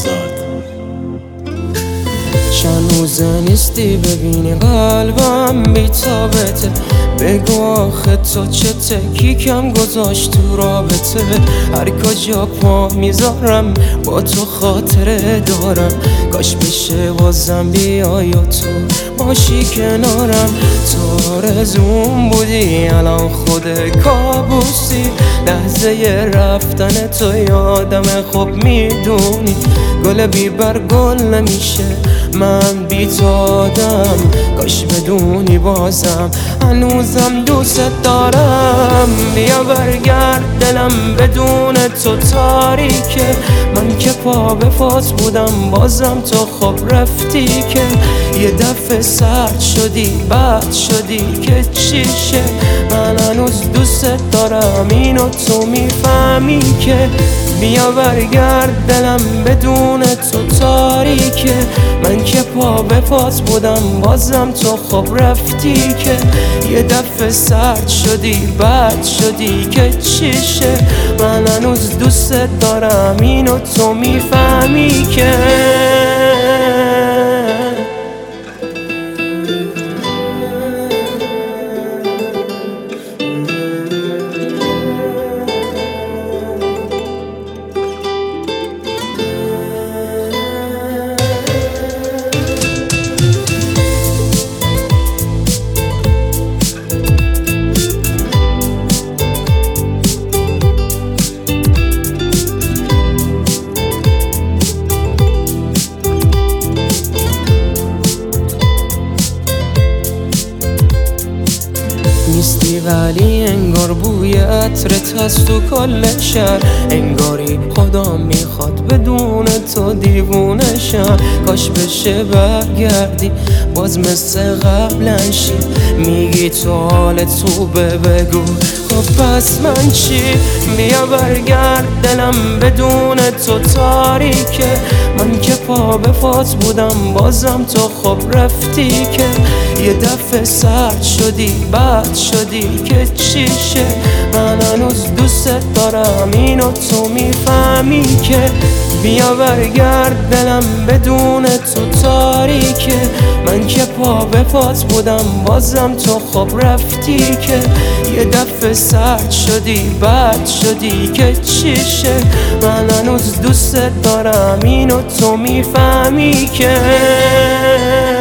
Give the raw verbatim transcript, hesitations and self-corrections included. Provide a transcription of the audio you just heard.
آزاد. چند روزه نیستی ببینی قلبم بی‌تابته، بگو آخه تو چه تکیکم گذاشت تو رابطه. هر کجا پا میذارم با تو خاطره دارم، کاش بشه بازم بیای و تو باشی کنارم. تو آرزوم بودی الان خود کابوسی، لحظه رفتن تو یادم خوب میدونی. گل بی بر گل نمیشه، من بی تو آدم، کاش بدونی بازم هنوزم دوست دارم. بیا برگرد دلم بدون تو تاریکه، من که پا به فاز بودم بازم تو خب رفتی که. یه دفعه سرد شدی بد شدی که چیشه، من هنوز دوست دارم اینو تو میفهمی که. بیا برگرد دلم بدون تو تاریکه، من که پا به پاس بودم بازم تو خب رفتی که. یه دفعه سرد شدی بد شدی که چیشه، من هنوز دوست دارم اینو تو میفهمی که. نیستی ولی انگار بوی عطرت هست تو کل شهر، انگاری خدا میخواد بدون تو دیوونه شم. کاش بشه برگردی باز مثل قبلا شی، میگی تو حال تو بگو خب پس من چی. بیا برگرد دلم بدون تو تاریکه، من که پا به فاز بودم بازم تو خب رفتی که. یه دفعه سرد شدی بد شدی که چیشه، من هنوز دوست دارم اینو تو میفهمی که. بیا برگرد دلم بدون تو تاریکه، من که پا به پاس بودم بازم تو خب رفتی که. یه دفعه سرد شدی بد شدی که چیشه، من هنوز دوست دارم اینو تو میفهمی که.